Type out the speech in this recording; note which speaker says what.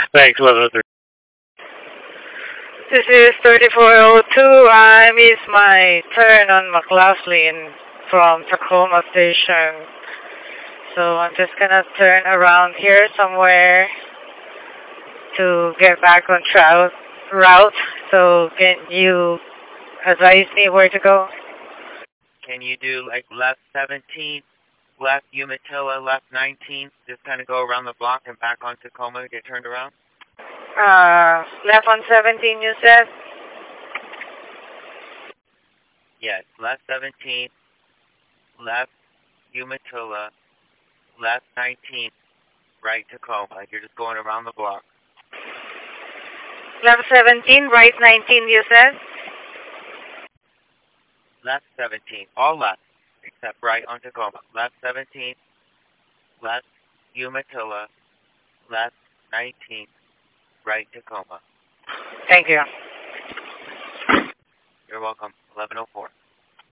Speaker 1: Thanks, 1103.
Speaker 2: This is 3402. I missed my turn on McLaughlin from Tacoma Station. So I'm just gonna turn around here somewhere to get back on route. So can you advise me where to go?
Speaker 3: Can you do like left 17, left Umatilla, left 19? Just kind of go around the block and back on Tacoma, get turned around?
Speaker 2: Left on 17, you said?
Speaker 3: Yes, left 17, left Umatilla, left 19, right Tacoma. You're just going around the block.
Speaker 2: Left 17, right 19, you said?
Speaker 3: Left 17, all left, except right on Tacoma. Left 17, left Umatilla, left 19, right Tacoma.
Speaker 2: Thank you.
Speaker 3: You're welcome. 1104.